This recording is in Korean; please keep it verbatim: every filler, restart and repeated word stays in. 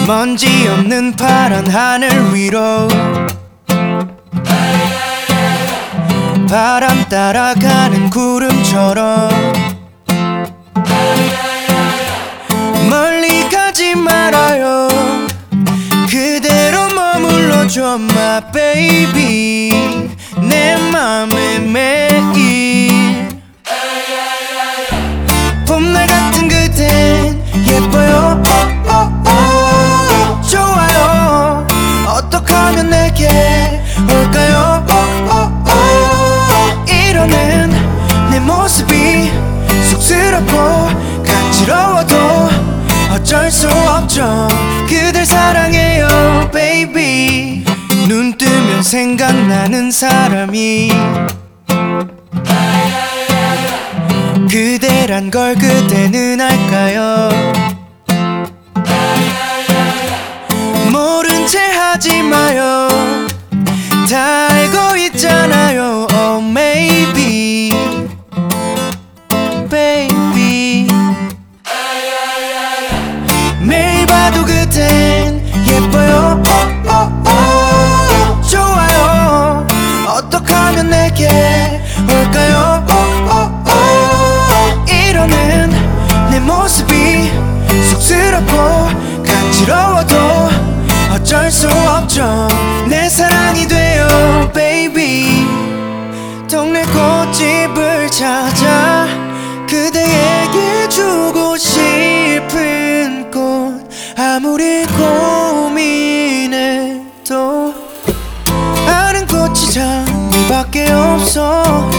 먼지 없는 파란 하늘 위로 바람 따라가는 구름처럼 멀리 가지 말아요. 그대로 머물러줘 my baby. 내 맘에 매일 봄날 같은 그댄 예뻐요. oh, oh, oh. 좋아요. 어떻게 하면 내게 올까요? oh, oh, oh. 이러는 내 모습이 쑥스럽고 간지러워도 어쩔 수 없죠. 그댈 사랑해요 baby. 눈 뜨면 생각나는 사람이 그대란 걸 그대는 알까요? 모른 채 하지 마요. 다 알고 있잖아요. Oh maybe baby. 매일 봐도 그댄 예뻐요. oh, oh, oh. 좋아요. 어떻게 하면 내게 올까요? oh, oh, oh. 이러는 내 모습이 쑥스럽고 간지러워도 어쩔 수 없죠. 내 사랑이 돼요 baby. 동네 꽃집을 찾아 그대에게 주고 싶은 꽃. 아무리 고민해도 아는 꽃이 장미밖에 없어.